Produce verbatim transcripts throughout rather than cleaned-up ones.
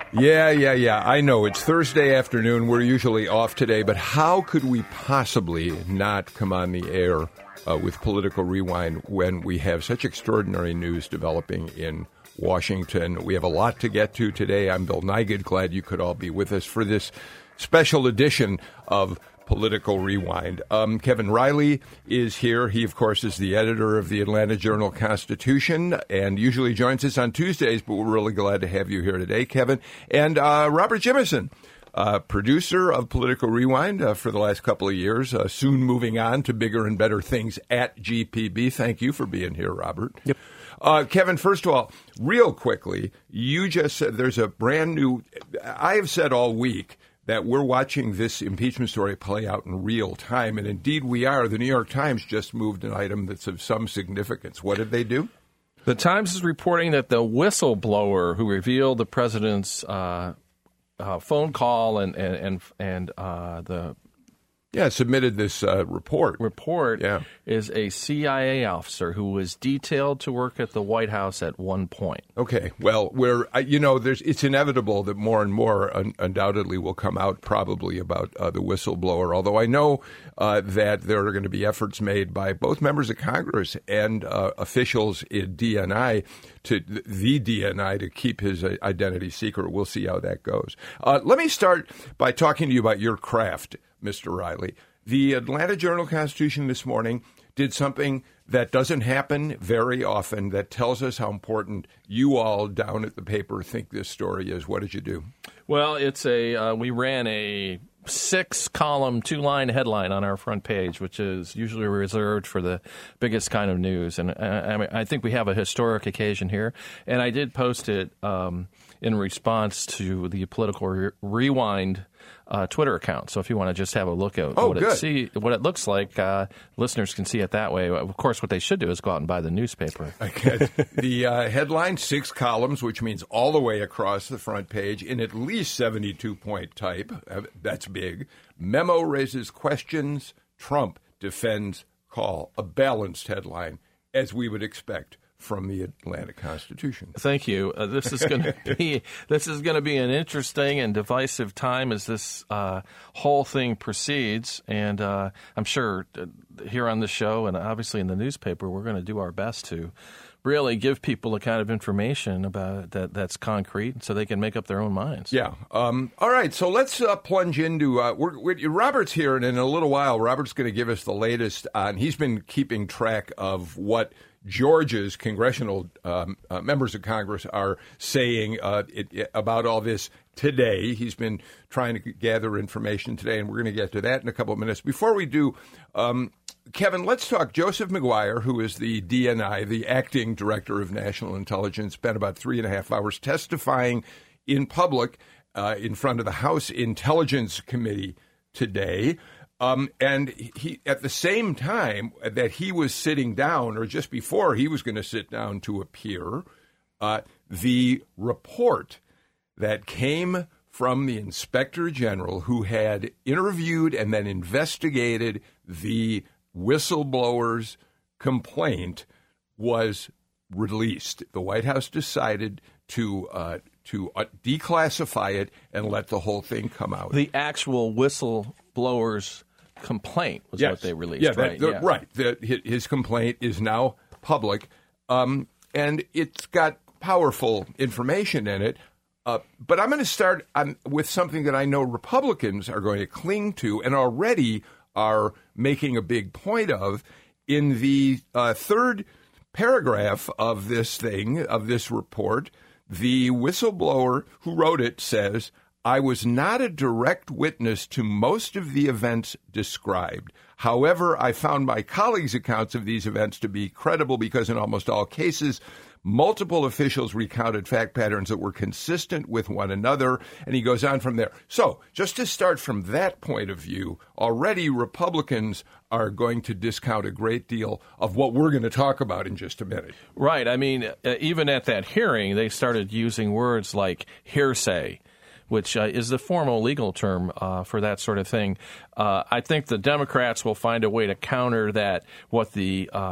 Yeah, yeah, yeah. I know. It's Thursday afternoon. We're usually off today, but how could we possibly not come on the air uh, with Political Rewind when we have such extraordinary news developing in Washington? We have a lot to get to today. I'm Bill Nigut. Glad you could all be with us for this special edition of Political Rewind. Um, Kevin Riley is here. He, of course, is the editor of the Atlanta Journal-Constitution and usually joins us on Tuesdays, but we're really glad to have you here today, Kevin. And uh, Robert Jimison, uh, producer of Political Rewind uh, for the last couple of years, uh, soon moving on to bigger and better things at G P B. Thank you for being here, Robert. Yep. Uh, Kevin, first of all, real quickly, you just said there's a brand new, I have said all week, that we're watching this impeachment story play out in real time, and indeed we are. The New York Times just moved an item that's of some significance. What did they do? The Times is reporting that the whistleblower who revealed the president's uh, uh, phone call and and and, and uh, the Yeah, submitted this uh, report. report Yeah. is a C I A officer who was detailed to work at the White House at one point. Okay, well, we're uh, you know, there's it's inevitable that more and more un- undoubtedly will come out probably about uh, the whistleblower. Although I know uh, that there are going to be efforts made by both members of Congress and uh, officials in D N I to the D N I to keep his uh, identity secret. We'll see how that goes. Uh, let me start by talking to you about your craft, Mister Riley. The Atlanta Journal-Constitution this morning did something that doesn't happen very often that tells us how important you all down at the paper think this story is. What did you do? Well, it's a uh, we ran a six-column, two-line headline on our front page, which is usually reserved for the biggest kind of news. And uh, I, mean, I think we have a historic occasion here. And I did post it um, in response to the Political Re- Rewind Uh, Twitter account. So if you want to just have a look at oh, what, it see, what it looks like, uh, listeners can see it that way. Of course, what they should do is go out and buy the newspaper. Okay. The uh, headline, six columns, which means all the way across the front page in at least seventy-two point type. Uh, that's big. Memo raises questions. Trump defends call. A balanced headline, as we would expect from the Atlanta Constitution. Thank you. Uh, this is going to be this is going to be an interesting and divisive time as this uh, whole thing proceeds. And uh, I'm sure uh, here on the show and obviously in the newspaper, we're going to do our best to really give people the kind of information about it that that's concrete, so they can make up their own minds. Yeah. Um, all right. So let's uh, plunge into. Uh, we're, we're, Robert's here, and in a little while, Robert's going to give us the latest on. He's been keeping track of what Georgia's congressional um, uh, members of Congress are saying uh, it, it, about all this today. He's been trying to gather information today, and we're going to get to that in a couple of minutes. Before we do, um, Kevin, let's talk. Joseph Maguire, who is the D N I, the acting director of national intelligence, spent about three and a half hours testifying in public uh, in front of the House Intelligence Committee today. Um, and he, at the same time that he was sitting down, or just before he was going to sit down to appear, uh, the report that came from the Inspector General, who had interviewed and then investigated the whistleblower's complaint, was released. The White House decided to uh, to uh, declassify it and let the whole thing come out. The actual whistleblower's complaint was yes. what they released, yeah, right? That, the, yeah, right. The, his complaint is now public, um, and it's got powerful information in it. Uh, but I'm going to start on, with something that I know Republicans are going to cling to and already are making a big point of. In the uh, third paragraph of this thing, of this report, the whistleblower who wrote it says, I was not a direct witness to most of the events described. However, I found my colleagues' accounts of these events to be credible because in almost all cases, multiple officials recounted fact patterns that were consistent with one another. And he goes on from there. So just to start from that point of view, already Republicans are going to discount a great deal of what we're going to talk about in just a minute. Right. I mean, uh, even at that hearing, they started using words like hearsay, which uh, is the formal legal term uh, for that sort of thing. Uh, I think the Democrats will find a way to counter that, what the uh,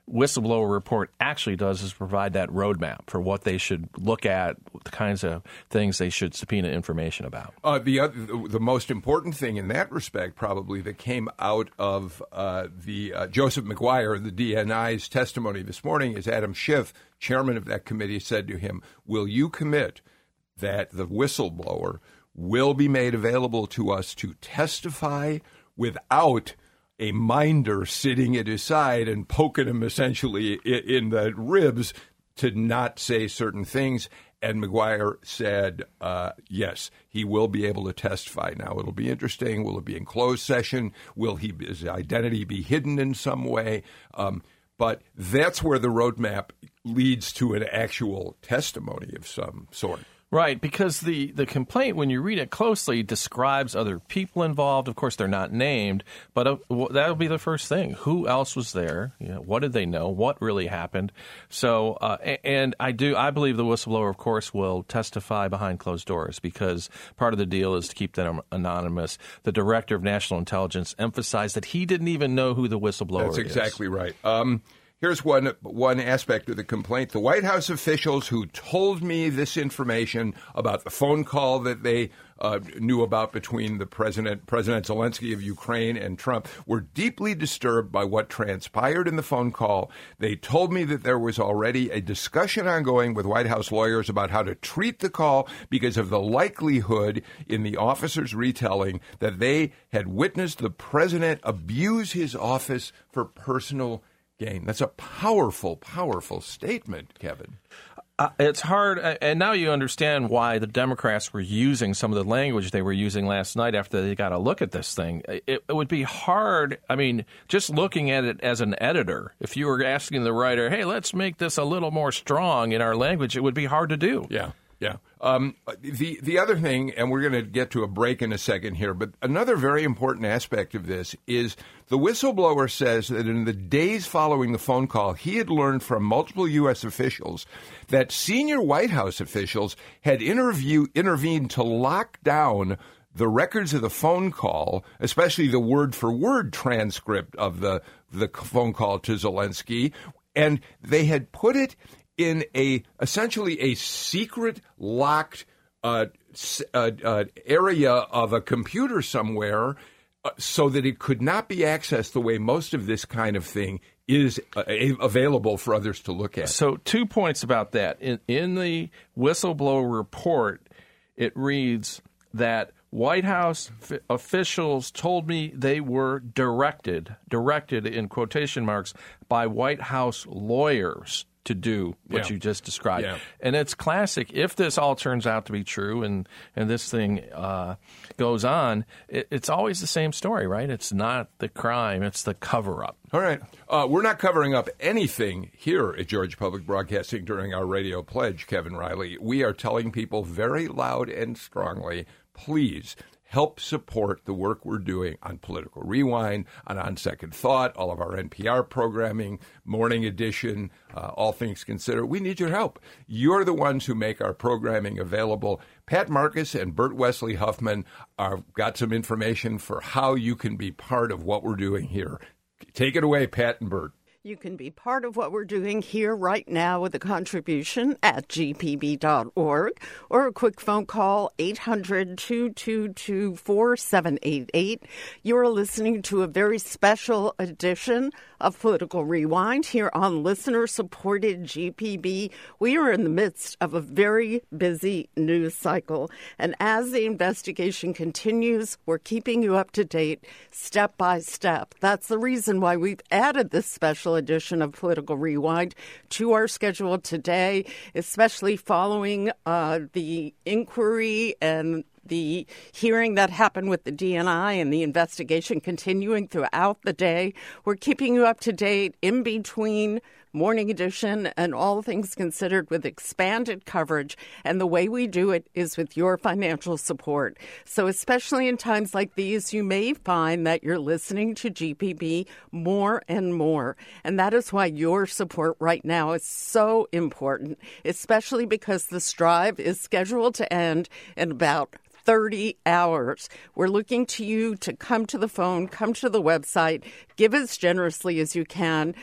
whistleblower report actually does is provide that roadmap for what they should look at, the kinds of things they should subpoena information about. Uh, the other, the most important thing in that respect, probably, that came out of uh, the uh, Joseph Maguire, the D N I's testimony this morning, is Adam Schiff, chairman of that committee, said to him, "Will you commit that the whistleblower will be made available to us to testify without a minder sitting at his side and poking him essentially in the ribs to not say certain things?" And Maguire said, uh, yes, he will be able to testify. Now, it'll be interesting. Will it be in closed session? Will he, his identity be hidden in some way? Um, but that's where the roadmap leads to an actual testimony of some sort. Right, because the, the complaint, when you read it closely, describes other people involved. Of course, they're not named, but uh, w- that'll be the first thing. Who else was there? You know, what did they know? What really happened? So, uh, and I do, I believe the whistleblower, of course, will testify behind closed doors because part of the deal is to keep them anonymous. The director of national intelligence emphasized that he didn't even know who the whistleblower is. That's exactly right. Um, Here's one one aspect of the complaint. The White House officials who told me this information about the phone call that they uh, knew about between the president, President Zelensky of Ukraine and Trump, were deeply disturbed by what transpired in the phone call. They told me that there was already a discussion ongoing with White House lawyers about how to treat the call because of the likelihood in the officers' retelling that they had witnessed the president abuse his office for personal gain. That's a powerful, powerful statement, Kevin. Uh, it's hard, and now you understand why the Democrats were using some of the language they were using last night after they got a look at this thing. It, it would be hard, I mean, just looking at it as an editor, if you were asking the writer, hey, let's make this a little more strong in our language, it would be hard to do. Yeah. Yeah. Um, the the other thing, and we're going to get to a break in a second here, but another very important aspect of this is the whistleblower says that in the days following the phone call, he had learned from multiple U S officials that senior White House officials had interview, intervened to lock down the records of the phone call, especially the word-for-word transcript of the, the phone call to Zelensky, and they had put it in a essentially a secret locked uh, uh, uh, area of a computer somewhere uh, so that it could not be accessed the way most of this kind of thing is uh, available for others to look at. So two points about that. In, in the whistleblower report, it reads that White House f- officials told me they were directed, directed in quotation marks, by White House lawyers to do what yeah. you just described. Yeah. And it's classic. If this all turns out to be true and, and this thing uh, goes on, it, it's always the same story, right? It's not the crime, it's the cover-up. All right. Uh, we're not covering up anything here at Georgia Public Broadcasting during our radio pledge, Kevin Riley. We are telling people very loud and strongly, please help support the work we're doing on Political Rewind, on On Second Thought, all of our N P R programming, Morning Edition, uh, All Things Considered. We need your help. You're the ones who make our programming available. Pat Marcus and Bert Wesley Huffman have got some information for how you can be part of what we're doing here. Take it away, Pat and Bert. You can be part of what we're doing here right now with a contribution at g p b dot org or a quick phone call, eight hundred, two two two, four seven eight eight. You're listening to a very special edition of Political Rewind here on listener-supported G P B. We are in the midst of a very busy news cycle, and as the investigation continues, we're keeping you up to date step by step. That's the reason why we've added this special edition of Political Rewind to our schedule today, especially following uh, the inquiry and the hearing that happened with the D N I and the investigation continuing throughout the day. We're keeping you up to date in between Morning Edition and All Things Considered with expanded coverage. And the way we do it is with your financial support. So especially in times like these, you may find that you're listening to G P B more and more. And that is why your support right now is so important, especially because the Strive is scheduled to end in about thirty hours. We're looking to you to come to the phone, come to the website, give as generously as you can.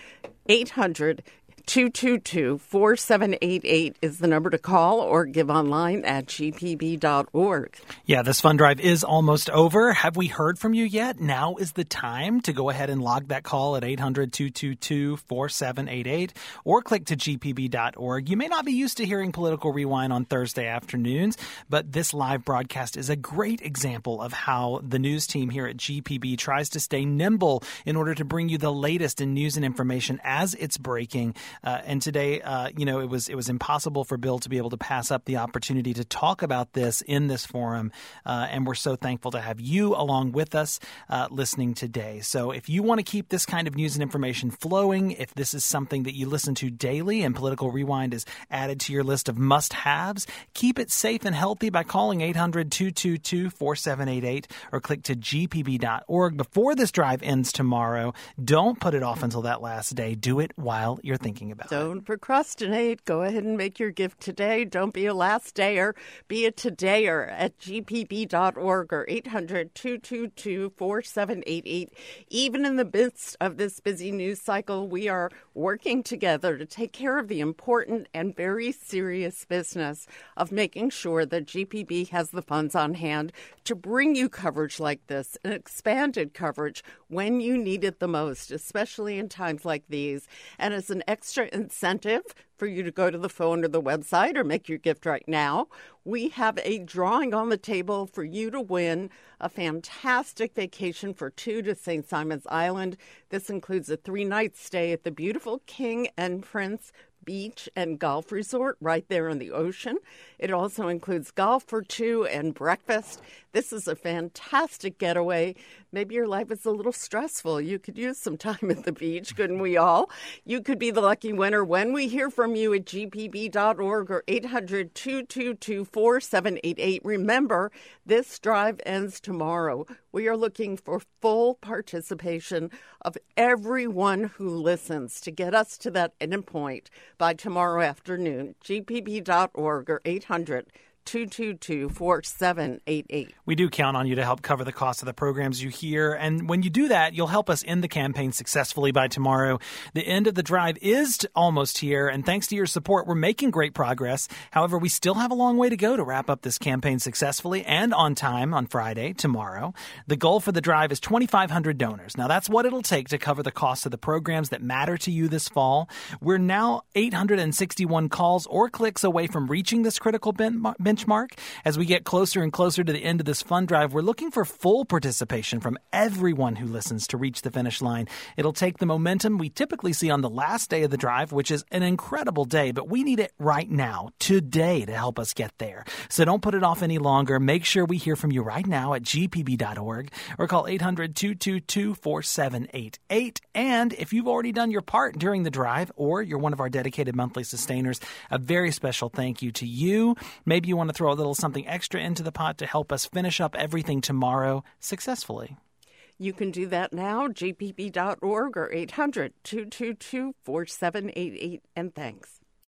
eight hundred, two two two, four seven eight eight is the number to call, or give online at g p b dot org. Yeah, this fund drive is almost over. Have we heard from you yet? Now is the time to go ahead and log that call at eight hundred, two two two, four seven eight eight, or click to g p b dot org. You may not be used to hearing Political Rewind on Thursday afternoons, but this live broadcast is a great example of how the news team here at G P B tries to stay nimble in order to bring you the latest in news and information as it's breaking. Uh, and today, uh, you know, it was it was impossible for Bill to be able to pass up the opportunity to talk about this in this forum. Uh, and we're so thankful to have you along with us uh, listening today. So if you want to keep this kind of news and information flowing, if this is something that you listen to daily and Political Rewind is added to your list of must-haves, keep it safe and healthy by calling eight hundred, two two two, four seven eight eight or click to g p b dot org before this drive ends tomorrow. Don't put it off until that last day. Do it while you're thinking about it. Don't procrastinate. Go ahead and make your gift today. Don't be a last dayer. Be a todayer at g p b dot org or eight hundred, two two two, four seven eight eight. Even in the midst of this busy news cycle, we are working together to take care of the important and very serious business of making sure that G P B has the funds on hand to bring you coverage like this, and expanded coverage when you need it the most, especially in times like these. And as an extra incentive for you to go to the phone or the website or make your gift right now, we have a drawing on the table for you to win a fantastic vacation for two to Saint Simon's Island. This includes a three-night stay at the beautiful King and Prince Beach and Golf Resort right there in the ocean. It also includes golf for two and breakfast. This is a fantastic getaway. Maybe your life is a little stressful. You could use some time at the beach, couldn't we all? You could be the lucky winner when we hear from you at g p b dot org or eight hundred, two two two, four seven eight eight. Remember, this drive ends tomorrow. We are looking for full participation of everyone who listens to get us to that end point by tomorrow afternoon. g p b dot org or eight hundred, two two two, four seven eight eight. We do count on you to help cover the cost of the programs you hear. And when you do that, you'll help us end the campaign successfully by tomorrow. The end of the drive is t- almost here. And thanks to your support, we're making great progress. However, we still have a long way to go to wrap up this campaign successfully and on time on Friday, tomorrow. The goal for the drive is twenty-five hundred donors. Now, that's what it'll take to cover the cost of the programs that matter to you this fall. We're now eight hundred sixty-one calls or clicks away from reaching this critical ben- benchmark. As we get closer and closer to the end of this fund drive, we're looking for full participation from everyone who listens to reach the finish line. It'll take the momentum we typically see on the last day of the drive, which is an incredible day, but we need it right now, today, to help us get there. So don't put it off any longer. Make sure we hear from you right now at g p b dot org or call eight hundred, two two two, four seven eight eight. And if you've already done your part during the drive, or you're one of our dedicated monthly sustainers, a very special thank you to you. Maybe you want to throw a little something extra into the pot to help us finish up everything tomorrow successfully. You can do that now, g p b dot org or eight hundred, two two two, four seven eight eight. And thanks.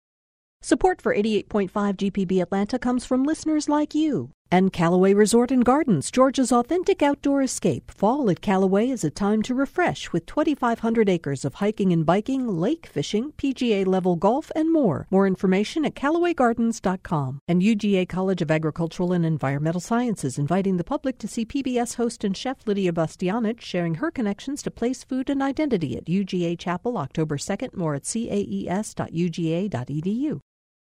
Support for eighty-eight point five G P B Atlanta comes from listeners like you. And Callaway Resort and Gardens, Georgia's authentic outdoor escape. Fall at Callaway is a time to refresh with twenty-five hundred acres of hiking and biking, lake fishing, P G A-level golf, and more. More information at callaway gardens dot com. And U G A College of Agricultural and Environmental Sciences inviting the public to see P B S host and chef Lydia Bastianich sharing her connections to place, food, and identity at U G A Chapel October second. More at caes dot u g a dot e d u.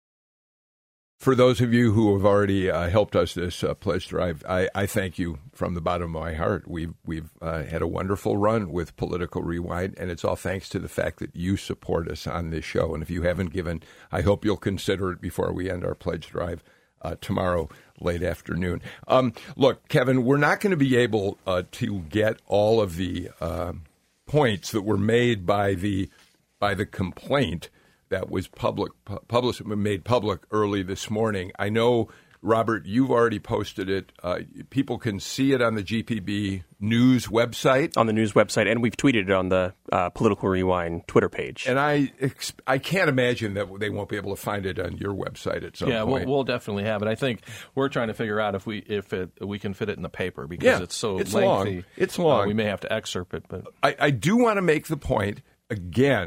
For those of you who have already uh, helped us this uh, pledge drive, I, I thank you from the bottom of my heart. We've we've uh, had a wonderful run with Political Rewind, and it's all thanks to the fact that you support us on this show. And if you haven't given, I hope you'll consider it before we end our pledge drive uh, tomorrow late afternoon. Um, look, Kevin, we're not going to be able uh, to get all of the uh, points that were made by the by the complaint that was public, published, made public early this morning. I know, Robert, you've already posted it. Uh, people can see it on the G P B News website. On the news website, and we've tweeted it on the uh, Political Rewind Twitter page. And I I can't imagine that they won't be able to find it on your website at some yeah, point. Yeah, we'll, we'll definitely have it. I think we're trying to figure out if we if it, we can fit it in the paper because yeah, it's so it's lengthy. Long. It's long. Uh, we may have to excerpt it. But I, I do want to make the point, again,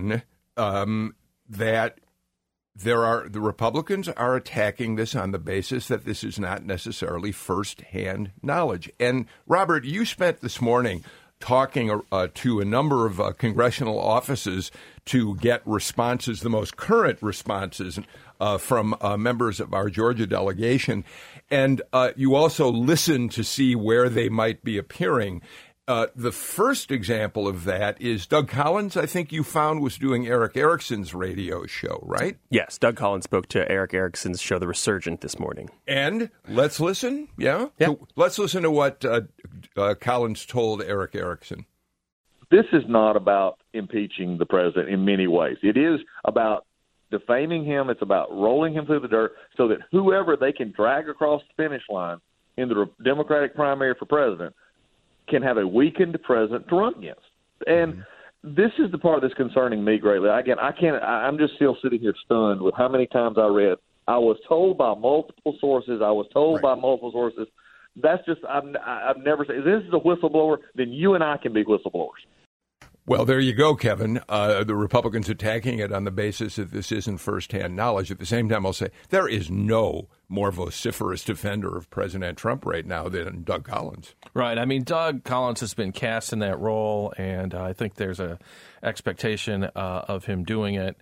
um, that there are the Republicans are attacking this on the basis that this is not necessarily first-hand knowledge. And Robert, you spent this morning talking uh, to a number of uh, congressional offices to get responses, the most current responses uh, from uh, members of our Georgia delegation. And uh, you also listened to see where they might be appearing. Uh, the first example of that is Doug Collins, I think you found, was doing Eric Erickson's radio show, right? Yes, Doug Collins spoke to Eric Erickson's show, The Resurgent, this morning. And let's listen, yeah? yeah. So let's listen to what uh, uh, Collins told Eric Erickson. This is not about impeaching the president in many ways. It is about defaming him. It's about rolling him through the dirt so that whoever they can drag across the finish line in the Democratic primary for president can have a weakened president to run against. And mm-hmm. this is the part that's concerning me greatly. Again, I can't, I'm just still sitting here stunned with how many times I read, I was told by multiple sources, I was told right. by multiple sources. That's just, I've, I've never said, if this is a whistleblower, then you and I can be whistleblowers. Well, there you go, Kevin. Uh, the Republicans attacking it on the basis that this isn't firsthand knowledge. At the same time, I'll say there is no more vociferous defender of President Trump right now than Doug Collins. Right. I mean, Doug Collins has been cast in that role, and uh, I think there's a expectation uh, of him doing it.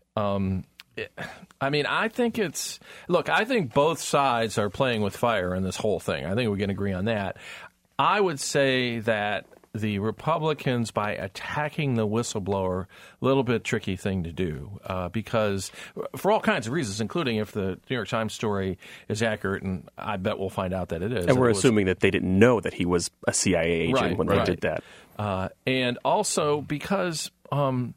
Um, it. I mean, I think it's – look, I think both sides are playing with fire in this whole thing. I think we can agree on that. I would say that – the Republicans, by attacking the whistleblower, a little bit tricky thing to do uh, because for all kinds of reasons, including if the New York Times story is accurate, and I bet we'll find out that it is. And we're was, assuming that they didn't know that he was a C I A agent right, when right. they did that. Uh, and also because, um,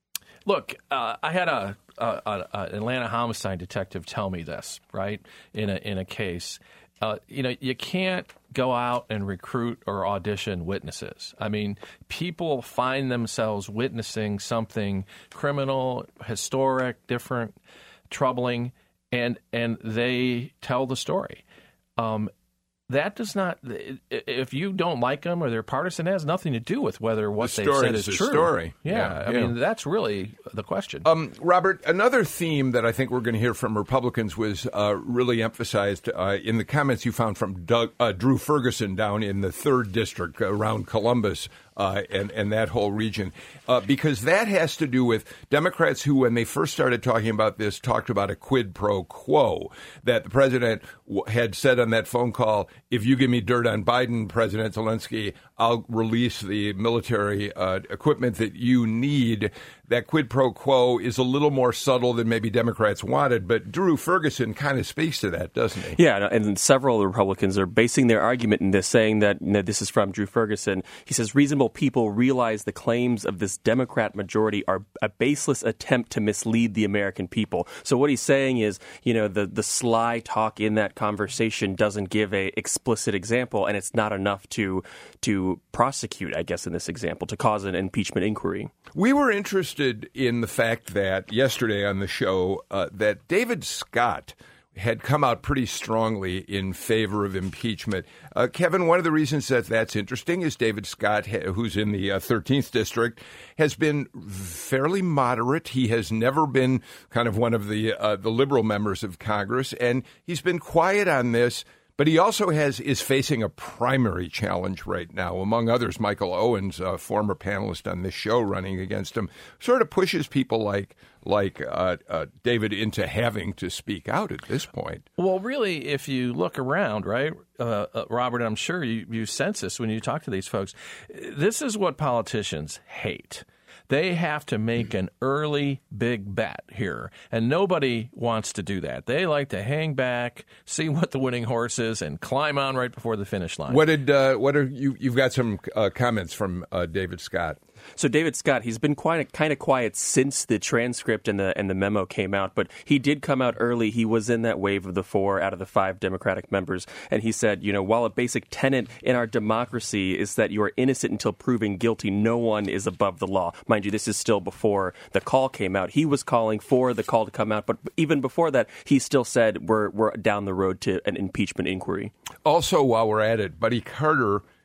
look, uh, I had a, a, a an Atlanta homicide detective tell me this, right, in a in a case. Uh, you know, you can't go out and recruit or audition witnesses. I mean, people find themselves witnessing something criminal, historic, different, troubling, and and they tell the story. Um, that does not, if you don't like them or they're partisan, it has nothing to do with whether what the they've said is is the true. Story. Yeah, yeah I yeah. mean, that's really the question. Um, Robert, another theme that I think we're going to hear from Republicans was uh, really emphasized uh, in the comments you found from Doug, uh, Drew Ferguson down in the third district around Columbus uh, and, and that whole region, uh, because that has to do with Democrats who, when they first started talking about this, talked about a quid pro quo, that the president w- had said on that phone call, if you give me dirt on Biden, President Zelensky, I'll release the military uh, equipment that you need. That quid pro quo is a little more subtle than maybe Democrats wanted, but Drew Ferguson kind of speaks to that, doesn't he? Yeah, and several of the Republicans are basing their argument in this, saying that, you know, this is from Drew Ferguson. He says, reasonable people realize the claims of this Democrat majority are a baseless attempt to mislead the American people. So what he's saying is, you know, the, the sly talk in that conversation doesn't give a explicit example, and it's not enough to to prosecute, I guess, in this example, to cause an impeachment inquiry. We were interested in the fact that yesterday on the show uh, that David Scott had come out pretty strongly in favor of impeachment. Uh, Kevin, one of the reasons that that's interesting is David Scott, who's in the uh, thirteenth District, has been fairly moderate. He has never been kind of one of the uh, the liberal members of Congress, and he's been quiet on this. But he also has is facing a primary challenge right now. Among others, Michael Owens, a former panelist on this show, running against him, sort of pushes people like like uh, uh, David into having to speak out at this point. Well, really, if you look around, right, uh, uh, Robert, I'm sure you, you sense this when you talk to these folks. This is what politicians hate. They have to make an early big bet here, and nobody wants to do that. They like to hang back, see what the winning horse is, and climb on right before the finish line. What did uh, what are you? You've got some uh, comments from uh, David Scott. So David Scott, he's been quite kind of quiet since the transcript and the and the memo came out, but he did come out early. He was in that wave of the four out of the five Democratic members, and he said, you know, while a basic tenet in our democracy is that you are innocent until proven guilty, no one is above the law. Mind you, this is still before the call came out. He was calling for the call to come out, but even before that, he still said we're we're down the road to an impeachment inquiry. Also, while we're at it, Buddy Carter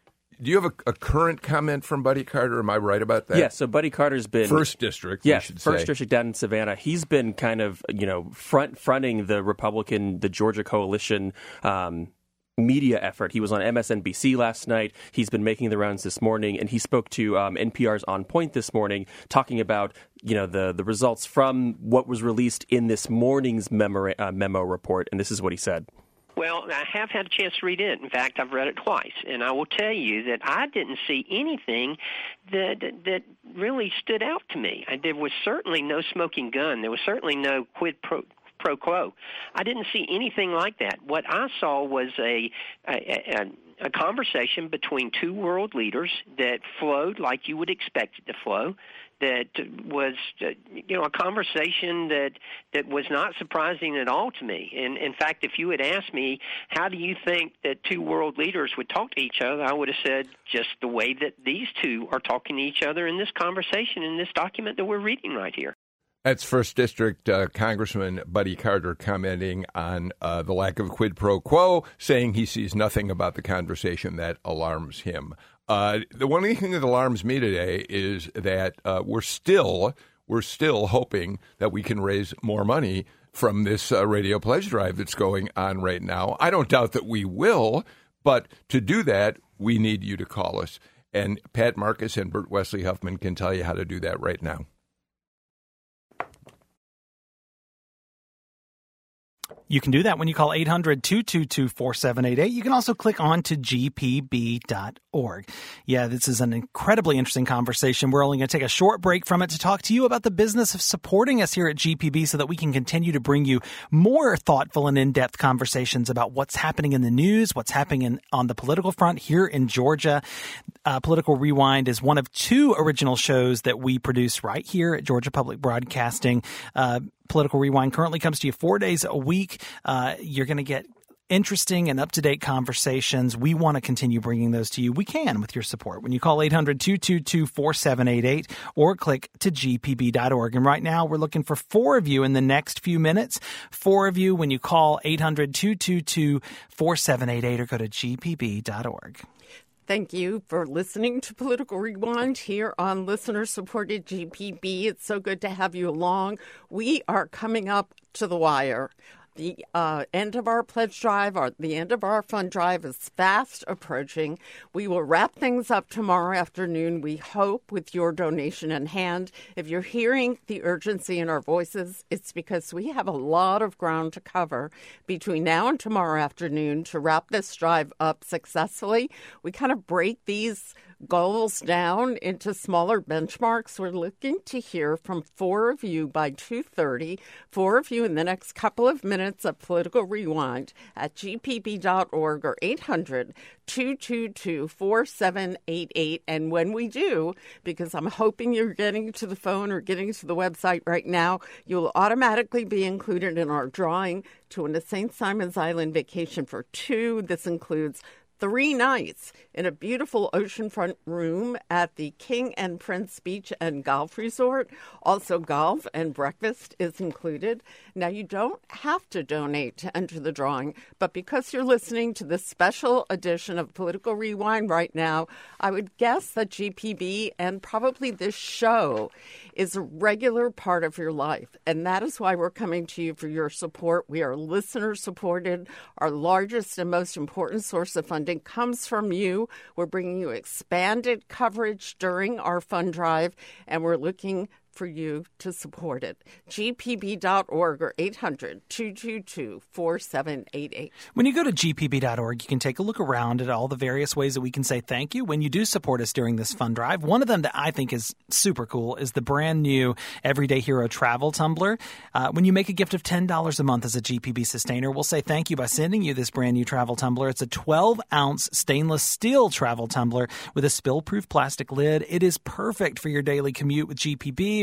do you have a, a current comment from Buddy Carter? Am I right about that? Yeah, so Buddy Carter's been... First District, yeah, we should First say. District down in Savannah. He's been kind of, you know, front fronting the Republican, the Georgia coalition um media effort. He was on M S N B C last night. He's been making the rounds this morning, and he spoke to um, N P R's On Point this morning, talking about you know the the results from what was released in this morning's memo, uh, memo report. And this is what he said. Well, I have had a chance to read it. In fact, I've read it twice, and I will tell you that I didn't see anything that that really stood out to me. There was certainly no smoking gun. There was certainly no quid pro pro quo. I didn't see anything like that. What I saw was a, a, a, a conversation between two world leaders that flowed like you would expect it to flow, that was, you know, a conversation that, that was not surprising at all to me. And in fact, if you had asked me, how do you think that two world leaders would talk to each other, I would have said just the way that these two are talking to each other in this conversation, in this document that we're reading right here. That's First District uh, Congressman Buddy Carter commenting on uh, the lack of quid pro quo, saying he sees nothing about the conversation that alarms him. Uh, the one thing that alarms me today is that uh, we're still we're still hoping that we can raise more money from this uh, radio pledge drive that's going on right now. I don't doubt that we will, but to do that, we need you to call us. And Pat Marcus and Bert Wesley Huffman can tell you how to do that right now. You can do that when you call eight hundred, two two two, four seven eight eight. You can also click on to G P B dot org. Yeah, this is an incredibly interesting conversation. We're only going to take a short break from it to talk to you about the business of supporting us here at G P B so that we can continue to bring you more thoughtful and in-depth conversations about what's happening in the news, what's happening in, on the political front here in Georgia. Uh, Political Rewind is one of two original shows that we produce right here at Georgia Public Broadcasting. Uh, Political Rewind currently comes to you four days a week. Uh, you're going to get interesting and up-to-date conversations. We want to continue bringing those to you. We can with your support. When you call eight hundred, two two two, four seven eight eight or click to G P B dot org. And right now we're looking for four of you in the next few minutes. Four of you when you call eight hundred, two two two, four seven eight eight or go to G P B dot org. Thank you for listening to Political Rewind here on listener-supported G P B. It's so good to have you along. We are coming up to the wire. The uh, end of our pledge drive, or the end of our fund drive is fast approaching. We will wrap things up tomorrow afternoon, we hope, with your donation in hand. If you're hearing the urgency in our voices, it's because we have a lot of ground to cover between now and tomorrow afternoon to wrap this drive up successfully. We kind of break these goals down into smaller benchmarks. We're looking to hear from four of you by two thirty, four of you in the next couple of minutes of Political Rewind at G P B dot org or eight hundred, two two two, four seven eight eight. And when we do, because I'm hoping you're getting to the phone or getting to the website right now, you'll automatically be included in our drawing to a Saint Simon's Island vacation for two. This includes three nights in a beautiful oceanfront room at the King and Prince Beach and Golf Resort. Also, golf and breakfast is included. Now, you don't have to donate to enter the drawing, but because you're listening to this special edition of Political Rewind right now, I would guess that G P B and probably this show is a regular part of your life. And that is why we're coming to you for your support. We are listener-supported. Our largest and most important source of funding comes from you. We're bringing you expanded coverage during our fund drive, and we're looking for you to support it. G P B dot org or eight hundred, two two two, four seven eight eight. When you go to G P B dot org, you can take a look around at all the various ways that we can say thank you when you do support us during this fund drive. One of them that I think is super cool is the brand new Everyday Hero Travel Tumbler. Uh, when you make a gift of ten dollars a month as a G P B sustainer, we'll say thank you by sending you this brand new travel tumbler. It's a twelve ounce stainless steel travel tumbler with a spill-proof plastic lid. It is perfect for your daily commute with G P B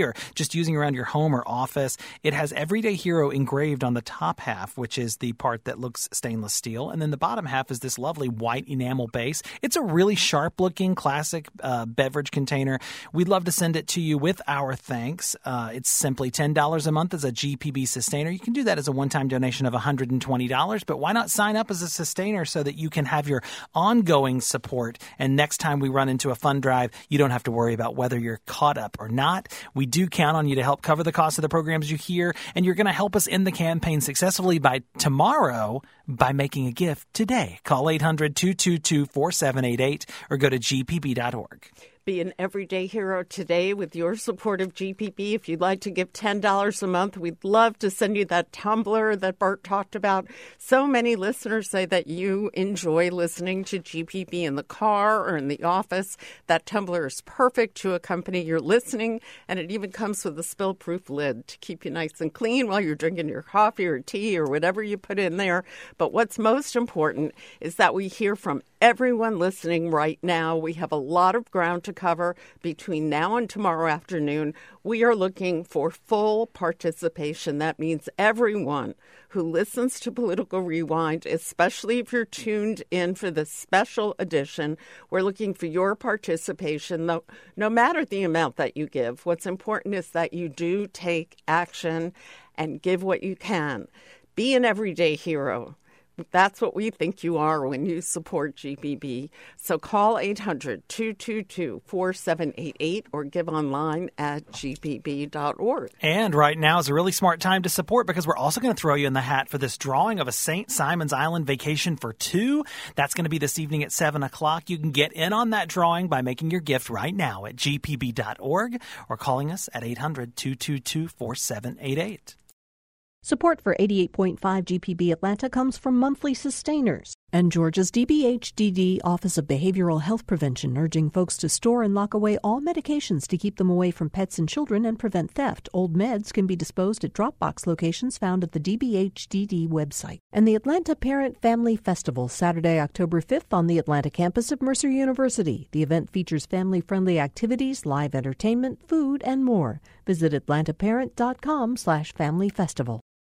family or just using around your home or office. It has Everyday Hero engraved on the top half, which is the part that looks stainless steel. And then the bottom half is this lovely white enamel base. It's a really sharp-looking classic uh, beverage container. We'd love to send it to you with our thanks. Uh, it's simply ten dollars a month as a G P B sustainer. You can do that as a one-time donation of one hundred twenty dollars, but why not sign up as a sustainer so that you can have your ongoing support, and next time we run into a fund drive, you don't have to worry about whether you're caught up or not. We do count on you to help cover the cost of the programs you hear, and you're going to help us in the campaign successfully by tomorrow by making a gift today. Call eight hundred, two two two, four seven eight eight or go to G P B dot org. Be an everyday hero today with your support of G P B. If you'd like to give ten dollars a month, we'd love to send you that tumbler that Bart talked about. So many listeners say that you enjoy listening to G P B in the car or in the office. That tumbler is perfect to accompany your listening, and it even comes with a spill-proof lid to keep you nice and clean while you're drinking your coffee or tea or whatever you put in there. But what's most important is that we hear from everyone listening right now. We have a lot of ground to cover between now and tomorrow afternoon. We are looking for full participation. That means everyone who listens to Political Rewind, especially if you're tuned in for the special edition. We're looking for your participation, no, no matter the amount that you give. What's important is that you do take action and give what you can. Be an everyday hero. That's what we think you are when you support G P B. So call eight hundred, two two two, four seven eight eight or give online at G P B dot org. And right now is a really smart time to support because we're also going to throw you in the hat for this drawing of a Saint Simon's Island vacation for two. That's going to be this evening at seven o'clock. You can get in on that drawing by making your gift right now at G P B dot org or calling us at eight hundred, two two two, four seven eight eight. Support for eighty-eight point five G P B Atlanta comes from monthly sustainers and Georgia's D B H D D Office of Behavioral Health Prevention, urging folks to store and lock away all medications to keep them away from pets and children and prevent theft. Old meds can be disposed at drop-box locations found at the D B H D D website. And the Atlanta Parent Family Festival, Saturday, October fifth on the Atlanta campus of Mercer University. The event features family-friendly activities, live entertainment, food, and more. Visit atlantaparent dot com slash family festival.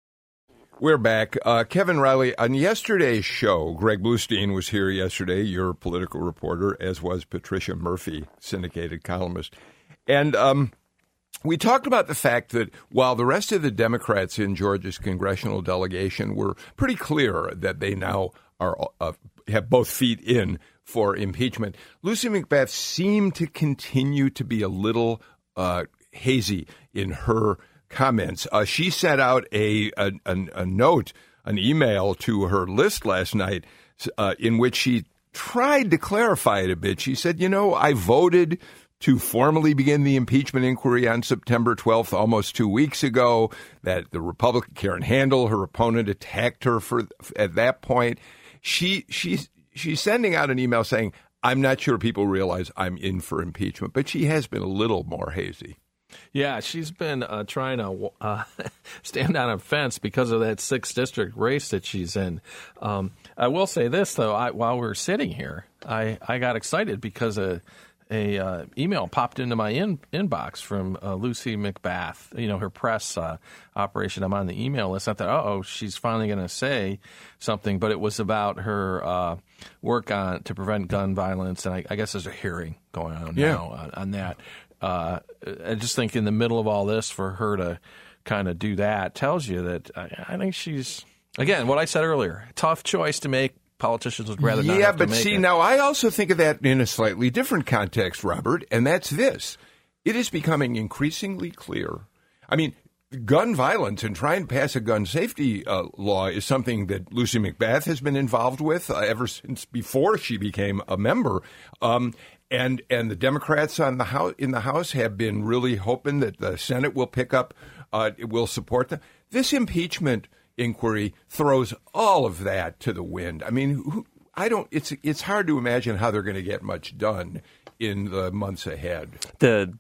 We're back. Uh, Kevin Riley, on yesterday's show, Greg Bluestein was here yesterday, your political reporter, as was Patricia Murphy, syndicated columnist. And um, we talked about the fact that while the rest of the Democrats in Georgia's congressional delegation were pretty clear that they now are uh, have both feet in for impeachment, Lucy McBath seemed to continue to be a little uh, hazy in her comments. Uh, she sent out a, a, a, a note, an email to her list last night uh, in which she tried to clarify it a bit. She said, you know, I voted to formally begin the impeachment inquiry on September twelfth, almost two weeks ago, that the Republican Karen Handel, her opponent, attacked her for at that point. She she's she's sending out an email saying, I'm not sure people realize I'm in for impeachment, but she has been a little more hazy. Yeah, she's been uh, trying to uh, stand on a fence because of that sixth district race that she's in. Um, I will say this, though. I, while we were sitting here, I, I got excited because a, a uh, email popped into my in, inbox from uh, Lucy McBath, you know, her press uh, operation. I'm on the email list. I thought, uh-oh, she's finally going to say something. But it was about her uh, work on to prevent gun violence, and I, I guess there's a hearing going on yeah. now on, on that. Uh, I just think in the middle of all this, for her to kind of do that tells you that I, I think she's, again, what I said earlier, tough choice to make. Politicians would rather not yeah, have to but make see, it. now I also think of that in a slightly different context, Robert, and that's this. It is becoming increasingly clear. I mean, gun violence and trying to pass a gun safety uh, law is something that Lucy McBath has been involved with uh, ever since before she became a member. Um, and and the Democrats on the house, in the House have been really hoping that the Senate will pick up, uh, will support them. This impeachment inquiry throws all of that to the wind. I mean, who, I don't. It's it's hard to imagine how they're going to get much done in the months ahead. The the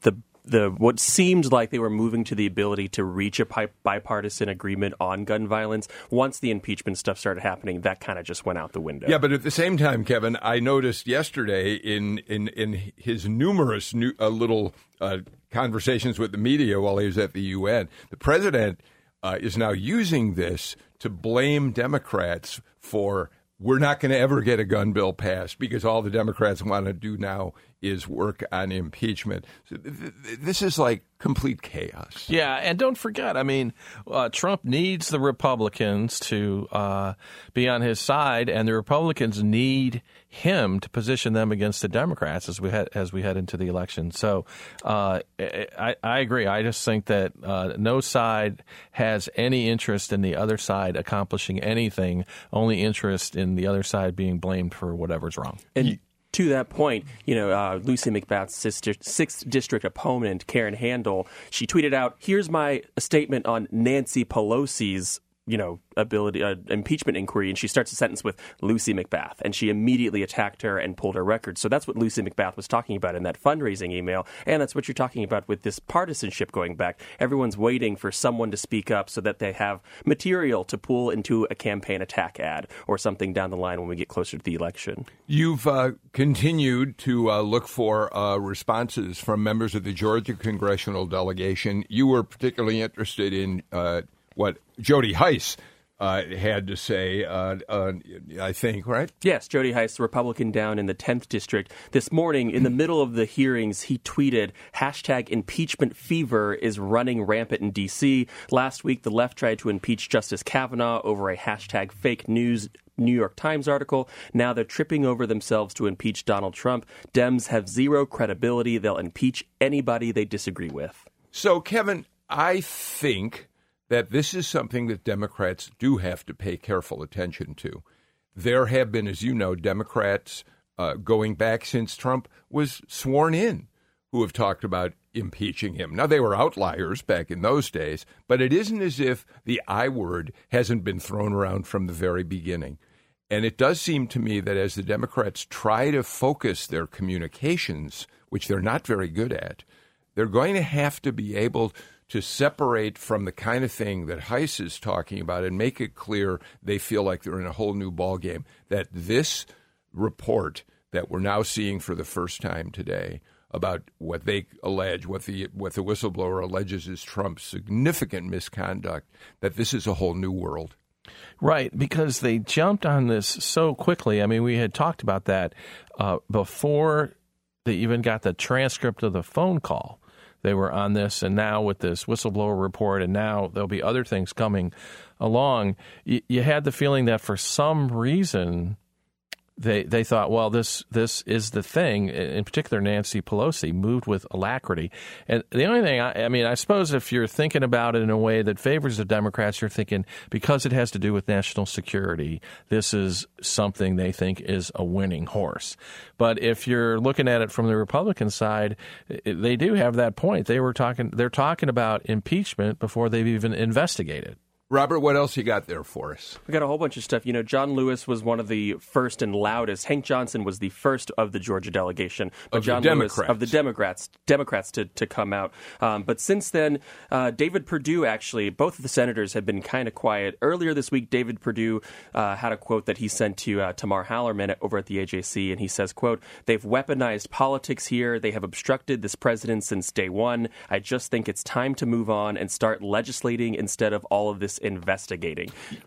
the what seemed like they were moving to the ability to reach a bi- bipartisan agreement on gun violence. Once the impeachment stuff started happening, that kind of just went out the window. Yeah, but at the same time, Kevin, I noticed yesterday in in, in his numerous new, uh, little uh, conversations with the media while he was at the U N, the president uh, is now using this to blame Democrats for we're not going to ever get a gun bill passed because all the Democrats want to do now is work on impeachment. So th- th- this is like complete chaos. Yeah, and don't forget, I mean, uh, Trump needs the Republicans to uh, be on his side, and the Republicans need him to position them against the Democrats as we head as we head into the election. So uh, I, I agree. I just think that uh, no side has any interest in the other side accomplishing anything, only interest in the other side being blamed for whatever's wrong. And to that point, you know, uh, Lucy McBath's sister, sixth district opponent, Karen Handel, she tweeted out, here's my statement on Nancy Pelosi's, you know, ability, uh, impeachment inquiry. And she starts a sentence with Lucy McBath. And she immediately attacked her and pulled her record. So that's what Lucy McBath was talking about in that fundraising email. And that's what you're talking about with this partisanship going back. Everyone's waiting for someone to speak up so that they have material to pull into a campaign attack ad or something down the line when we get closer to the election. You've uh, continued to uh, look for uh, responses from members of the Georgia congressional delegation. You were particularly interested in uh, what Jody Hice uh, had to say, uh, uh, I think, right? Yes, Jody Hice, the Republican down in the tenth district. This morning, in the middle of the hearings, he tweeted, hashtag impeachment fever is running rampant in D C. Last week, the left tried to impeach Justice Kavanaugh over a hashtag fake news New York Times article. Now they're tripping over themselves to impeach Donald Trump. Dems have zero credibility. They'll impeach anybody they disagree with. So, Kevin, I think that this is something that Democrats do have to pay careful attention to. There have been, as you know, Democrats uh, going back since Trump was sworn in who have talked about impeaching him. Now, they were outliers back in those days, but it isn't as if the I word hasn't been thrown around from the very beginning. And it does seem to me that as the Democrats try to focus their communications, which they're not very good at, they're going to have to be able to separate from the kind of thing that Hice is talking about and make it clear they feel like they're in a whole new ballgame, that this report that we're now seeing for the first time today about what they allege, what the what the whistleblower alleges is Trump's significant misconduct, that this is a whole new world. Right, because they jumped on this so quickly. I mean, we had talked about that uh, before they even got the transcript of the phone call. They were on this, and now with this whistleblower report, and now there'll be other things coming along. You, you had the feeling that for some reason they they thought, well, this this is the thing. In particular, Nancy Pelosi moved with alacrity. And the only thing, I, I mean, I suppose if you're thinking about it in a way that favors the Democrats, you're thinking because it has to do with national security, this is something they think is a winning horse. But if you're looking at it from the Republican side, they do have that point. They were talking, they're talking about impeachment before they've even investigated. Robert, what else you got there for us? We got a whole bunch of stuff. You know, John Lewis was one of the first and loudest. Hank Johnson was the first of the Georgia delegation. But of John the Lewis, Democrats. Of the Democrats. Democrats to, to come out. Um, but since then, uh, David Perdue, actually, both of the senators have been kind of quiet. Earlier this week, David Perdue uh, had a quote that he sent to uh, Tamar Hallerman over at the A J C, and he says, quote, they've weaponized politics here. They have obstructed this president since day one. I just think it's time to move on and start legislating instead of all of this investigating.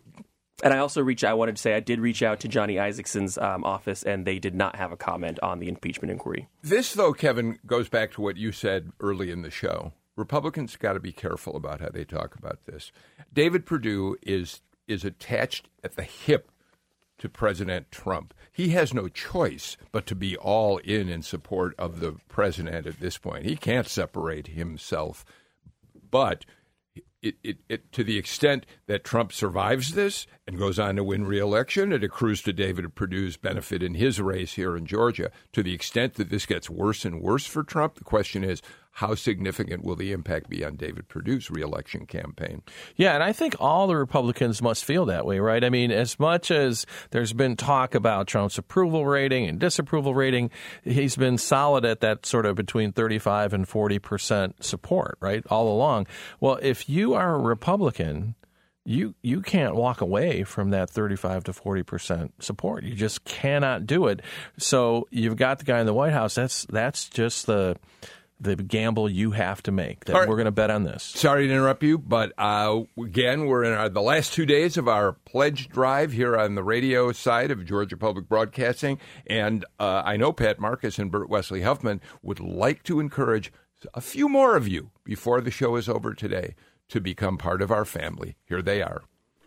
And I also reached I wanted to say I did reach out to Johnny Isakson's um, office, and they did not have a comment on the impeachment inquiry. This, though, Kevin, goes back to what you said early in the show. Republicans got to be careful about how they talk about this. David Perdue is is attached at the hip to President Trump. He has no choice but to be all in in support of the president at this point. He can't separate himself. But It, it, it, to the extent that Trump survives this and goes on to win re-election, it accrues to David Perdue's benefit in his race here in Georgia. To the extent that this gets worse and worse for Trump, the question is, how significant will the impact be on David Perdue's reelection campaign? Yeah, and I think all the Republicans must feel that way, right? I mean, as much as there's been talk about Trump's approval rating and disapproval rating, he's been solid at that sort of between thirty-five and forty percent support, right, all along. Well, if you are a Republican, you you can't walk away from that thirty-five to forty percent support. You just cannot do it. So you've got the guy in the White House. That's that's just the the gamble you have to make, that right. We're going to bet on this. Sorry to interrupt you, but uh, again, we're in our, the last two days of our pledge drive here on the radio side of Georgia Public Broadcasting. And uh, I know Pat Marcus and Bert Wesley Huffman would like to encourage a few more of you before the show is over today to become part of our family. Here they are.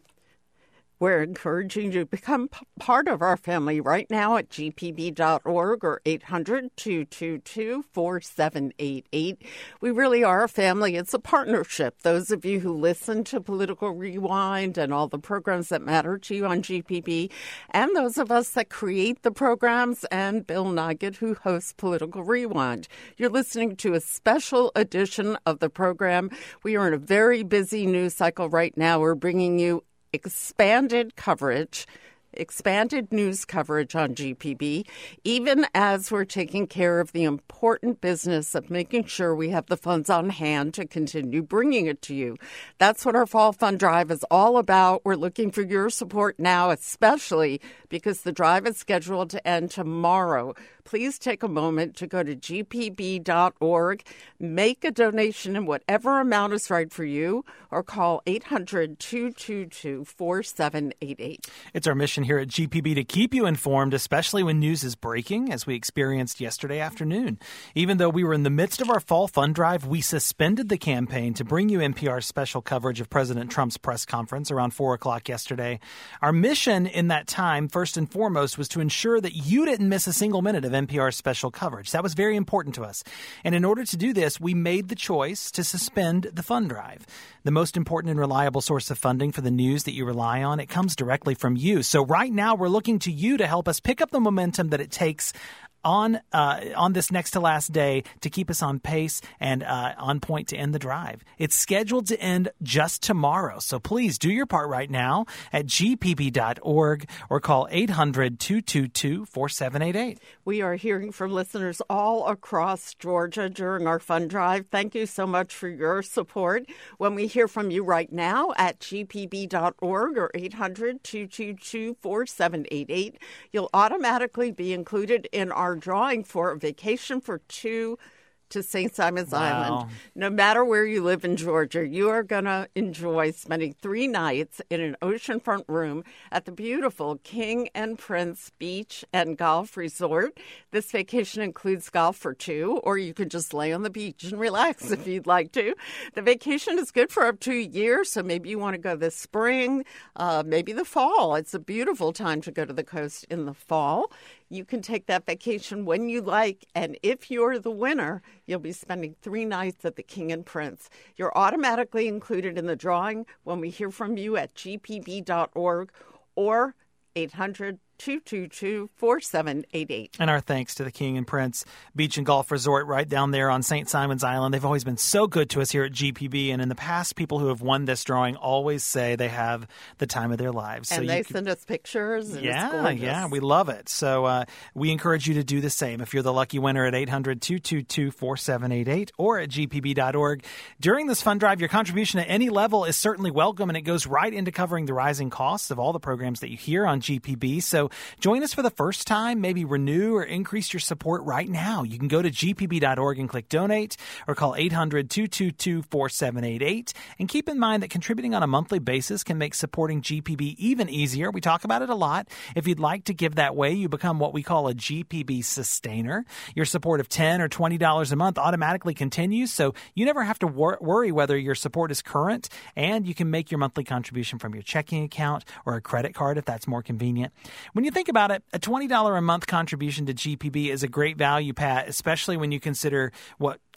We're encouraging you to become p- part of our family right now at g p b dot org or eight hundred, two two two, four seven eight eight. We really are a family. It's a partnership. Those of you who listen to Political Rewind and all the programs that matter to you on G P B, and those of us that create the programs, and Bill Nigut, who hosts Political Rewind. You're listening to a special edition of the program. We are in a very busy news cycle right now. We're bringing you expanded coverage, expanded news coverage on G P B, even as we're taking care of the important business of making sure we have the funds on hand to continue bringing it to you. That's what our Fall Fund Drive is all about. We're looking for your support now, especially because the drive is scheduled to end tomorrow. Please take a moment to go to g p b dot org, make a donation in whatever amount is right for you, or call eight hundred, two two two, four seven eight eight. It's our mission here at G P B to keep you informed, especially when news is breaking, as we experienced yesterday afternoon. Even though we were in the midst of our Fall Fund Drive, we suspended the campaign to bring you N P R's special coverage of President Trump's press conference around four o'clock yesterday. Our mission in that time, first and foremost, was to ensure that you didn't miss a single minute of N P R's special coverage. That was very important to us. And in order to do this, we made the choice to suspend the fund drive. The most important and reliable source of funding for the news that you rely on, it comes directly from you. So right now, we're looking to you to help us pick up the momentum that it takes on uh, on this next to last day to keep us on pace and uh, on point to end the drive. It's scheduled to end just tomorrow, so please do your part right now at g p b dot org or call eight hundred, two two two, four seven eight eight. We are hearing from listeners all across Georgia during our fund drive. Thank you so much for your support. When we hear from you right now at g p b dot org or eight hundred, two two two, four seven eight eight, you'll automatically be included in our drawing for a vacation for two to Saint Simon's Wow. Island. No matter where you live in Georgia, you are going to enjoy spending three nights in an oceanfront room at the beautiful King and Prince Beach and Golf Resort. This vacation includes golf for two, or you can just lay on the beach and relax if you'd like to. The vacation is good for up to a year, so maybe you want to go this spring, uh, maybe the fall. It's a beautiful time to go to the coast in the fall. You can take that vacation when you like, and if you're the winner, you'll be spending three nights at the King and Prince. You're automatically included in the drawing when we hear from you at g p b dot org or eight hundred, two two two, four seven eight eight. And our thanks to the King and Prince Beach and Golf Resort right down there on Saint Simon's Island. They've always been so good to us here at G P B. And in the past, people who have won this drawing always say they have the time of their lives. And so they can, send us pictures. And yeah, it's gorgeous. yeah, we love it. So uh, we encourage you to do the same. If you're the lucky winner at eight hundred, two two two, four seven eight eight or at g p b dot org. During this fund drive, your contribution at any level is certainly welcome, and it goes right into covering the rising costs of all the programs that you hear on G P B. So join us for the first time, maybe renew or increase your support right now. You can go to g p b dot org and click donate or call eight hundred, two two two, four seven eight eight. And keep in mind that contributing on a monthly basis can make supporting G P B even easier. We talk about it a lot. If you'd like to give that way, you become what we call a G P B sustainer. Your support of ten dollars or twenty dollars a month automatically continues, so you never have to wor- worry whether your support is current, and you can make your monthly contribution from your checking account or a credit card if that's more convenient. When you think about it, a twenty dollars a month contribution to G P B is a great value, Pat, especially when you consider what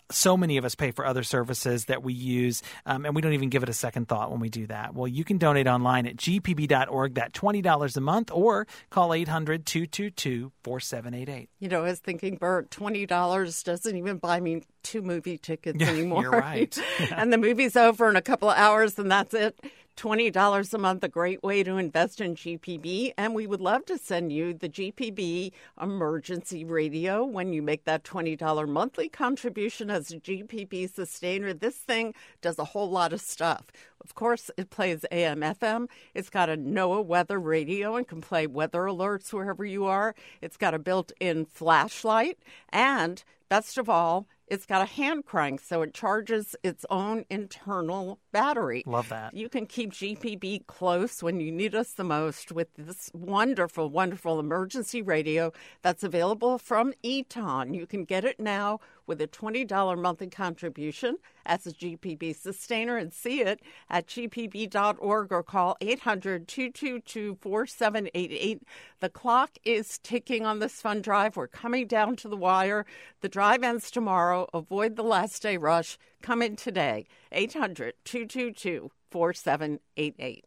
so many of us pay for other services that we use, um, and we don't even give it a second thought when we do that. Well, you can donate online at g p b dot org, that twenty dollars a month, or call eight hundred, two two two, four seven eight eight. You know, I was thinking, Bert, twenty dollars doesn't even buy me two movie tickets anymore. You're right. And the movie's over in a couple of hours, and that's it. twenty dollars a month, a great way to invest in G P B. And we would love to send you the G P B Emergency Radio when you make that twenty dollars monthly contribution as a G P B sustainer. This thing does a whole lot of stuff. Of course, it plays A M F M. It's got a NOAA weather radio and can play weather alerts wherever you are. It's got a built-in flashlight. And best of all, it's got a hand crank, so it charges its own internal battery. Love that. You can keep G P B close when you need us the most with this wonderful, wonderful emergency radio that's available from Eton. You can get it now with a twenty dollars monthly contribution as a G P B sustainer and see it at g p b dot org or call eight hundred, two two two, four seven eight eight. The clock is ticking on this fund drive. We're coming down to the wire. The drive ends tomorrow. Avoid the last day rush. Come in today. eight hundred, two two two, four seven eight eight.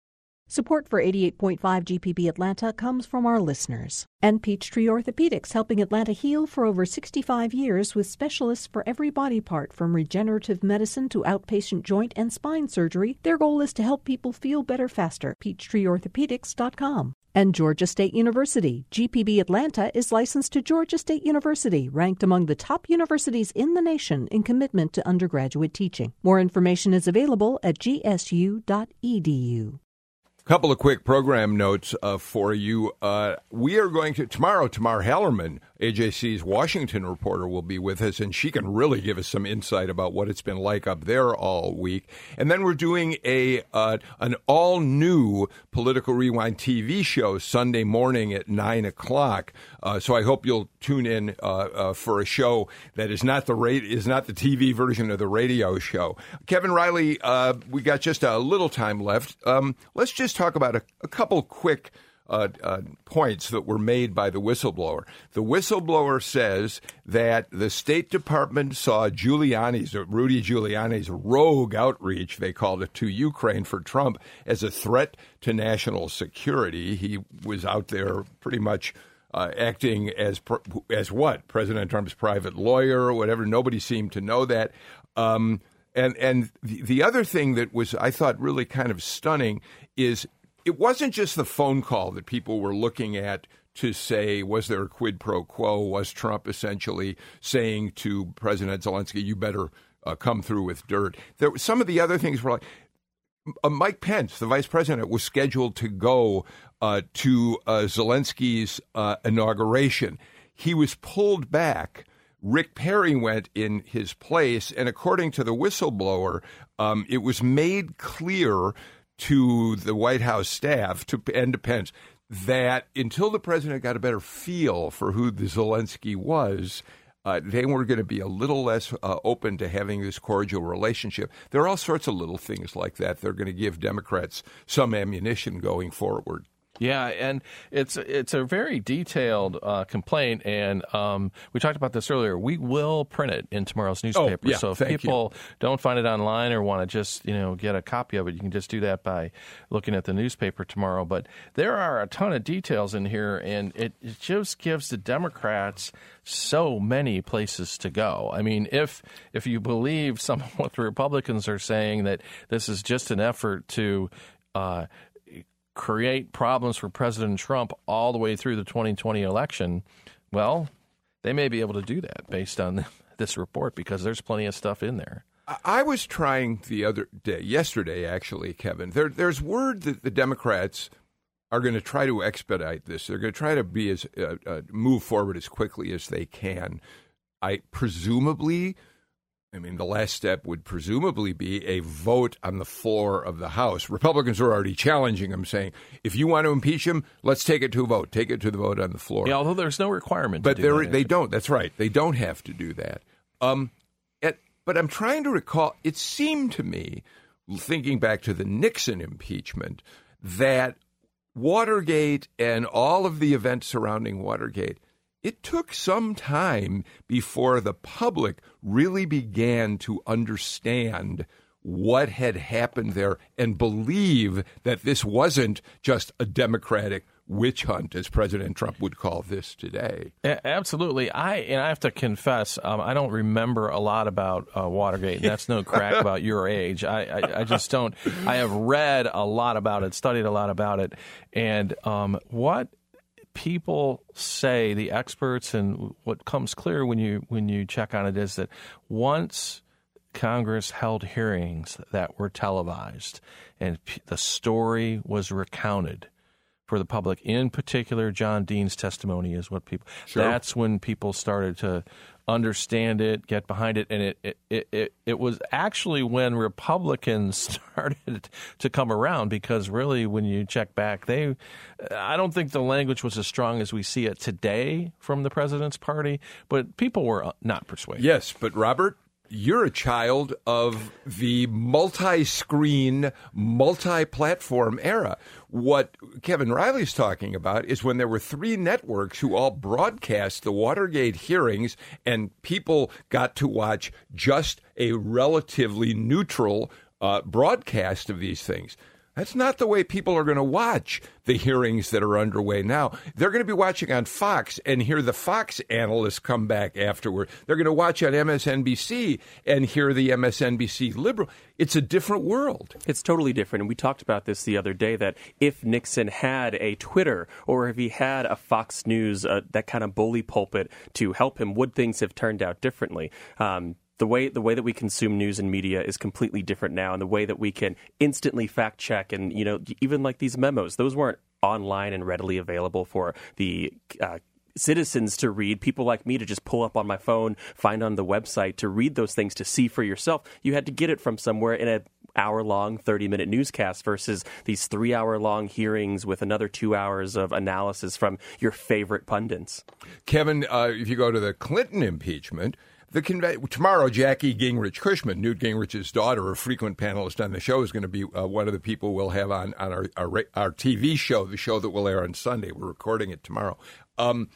Support for eighty-eight point five G P B Atlanta comes from our listeners. And Peachtree Orthopedics, helping Atlanta heal for over sixty-five years with specialists for every body part, from regenerative medicine to outpatient joint and spine surgery. Their goal is to help people feel better faster. peachtree orthopedics dot com. And Georgia State University. G P B Atlanta is licensed to Georgia State University, ranked among the top universities in the nation in commitment to undergraduate teaching. More information is available at g s u dot e d u. Couple of quick program notes uh, for you. Uh, we are going to, tomorrow, Tamar Hallerman, A J C's Washington reporter, will be with us, and she can really give us some insight about what it's been like up there all week. And then we're doing a uh, an all-new Political Rewind T V show Sunday morning at nine o'clock. Uh, so I hope you'll tune in uh, uh, for a show that is not the ra- is not the T V version of the radio show. Kevin Riley, uh, we got just a little time left. Um, let's just talk about a, a couple quick uh, uh, points that were made by the whistleblower. The whistleblower says that the State Department saw Giuliani's, Rudy Giuliani's rogue outreach, they called it, to Ukraine for Trump as a threat to national security. He was out there pretty much uh, acting as as what? President Trump's private lawyer or whatever. Nobody seemed to know that. Um, And and the, the other thing that was, I thought, really kind of stunning is it wasn't just the phone call that people were looking at to say, was there a quid pro quo? Was Trump essentially saying to President Zelensky, you better uh, come through with dirt? There, some of the other things were like, uh, Mike Pence, the vice president, was scheduled to go uh, to uh, Zelensky's uh, inauguration. He was pulled back. Rick Perry went in his place, and according to the whistleblower, um, it was made clear to the White House staff to, and to Pence that until the president got a better feel for who the Zelensky was, uh, they were going to be a little less uh, open to having this cordial relationship. There are all sorts of little things like that. They're going to give Democrats some ammunition going forward. Yeah, and it's it's a very detailed uh, complaint, and um, we talked about this earlier. We will print it in tomorrow's newspaper. Oh, yeah, so if thank people you. don't find it online or want to just you know get a copy of it, you can just do that by looking at the newspaper tomorrow. But there are a ton of details in here, and it, it just gives the Democrats so many places to go. I mean, if if you believe some of what the Republicans are saying, that this is just an effort to uh, create problems for President Trump all the way through the twenty twenty election, well, they may be able to do that based on this report because there's plenty of stuff in there. I was trying the other day, yesterday actually, Kevin, there, there's word that the Democrats are going to try to expedite this. They're going to try to be as uh, uh, move forward as quickly as they can. I presumably... I mean, the last step would presumably be a vote on the floor of the House. Republicans are already challenging him, saying, if you want to impeach him, let's take it to a vote. Take it to the vote on the floor. Yeah, although there's no requirement but to do that. They don't. That's right. They don't have to do that. Um, at, but I'm trying to recall, it seemed to me, thinking back to the Nixon impeachment, that Watergate and all of the events surrounding Watergate it took some time before the public really began to understand what had happened there and believe that this wasn't just a Democratic witch hunt, as President Trump would call this today. A- absolutely. I and I have to confess, um, I don't remember a lot about uh, Watergate. That's no crack about your age. I, I, I just don't. I have read a lot about it, studied a lot about it, and um, what people say, the experts, and what comes clear when you when you check on it is that once Congress held hearings that were televised and p- the story was recounted for the public, in particular John Dean's testimony is what people, sure. That's when people started to understand it, get behind it, and it, it, it, it, it was actually when Republicans started to come around, because really when you check back, they, I don't think the language was as strong as we see it today from the president's party, but people were not persuaded. Yes, but Robert, you're a child of the multi-screen, multi-platform era. What Kevin Riley's talking about is when there were three networks who all broadcast the Watergate hearings, and people got to watch just a relatively neutral uh, broadcast of these things. That's not the way people are going to watch the hearings that are underway now. They're going to be watching on Fox and hear the Fox analysts come back afterward. They're going to watch on M S N B C and hear the M S N B C liberal. It's a different world. It's totally different. And we talked about this the other day, that if Nixon had a Twitter or if he had a Fox News, uh, that kind of bully pulpit to help him, would things have turned out differently? Um, The way the way that we consume news and media is completely different now, and the way that we can instantly fact check, and you know, even like these memos, those weren't online and readily available for the uh, citizens to read. People like me to just pull up on my phone, find on the website to read those things, to see for yourself. You had to get it from somewhere in an hour-long, thirty-minute newscast versus these three-hour-long hearings with another two hours of analysis from your favorite pundits. Kevin, uh, if you go to the Clinton impeachment, The conve- tomorrow, Jackie Gingrich Cushman, Newt Gingrich's daughter, a frequent panelist on the show, is going to be uh, one of the people we'll have on, on our, our our T V show, the show that will air on Sunday. We're recording it tomorrow. Um,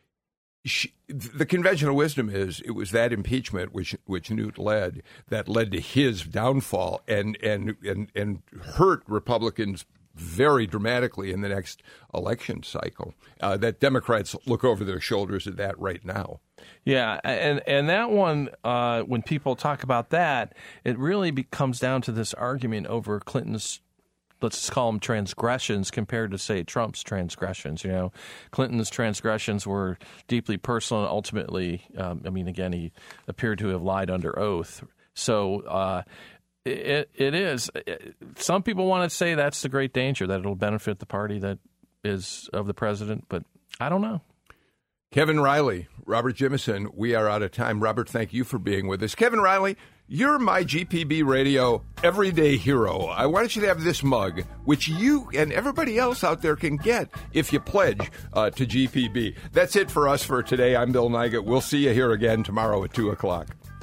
she, the conventional wisdom is it was that impeachment which which Newt led that led to his downfall and and and, and hurt Republicans very dramatically in the next election cycle. Uh, that Democrats look over their shoulders at that right now. Yeah, and and that one, uh, when people talk about that, it really be, comes down to this argument over Clinton's, let's just call them transgressions compared to, say, Trump's transgressions. You know, Clinton's transgressions were deeply personal, and ultimately, um, I mean, again, he appeared to have lied under oath. So uh, it it is. Some people want to say that's the great danger, that it'll benefit the party that is of the president, but I don't know. Kevin Riley, Robert Jimison, we are out of time. Robert, thank you for being with us. Kevin Riley, you're my G P B Radio everyday hero. I want you to have this mug, which you and everybody else out there can get if you pledge uh, to G P B. That's it for us for today. I'm Bill Nigut. We'll see you here again tomorrow at two o'clock.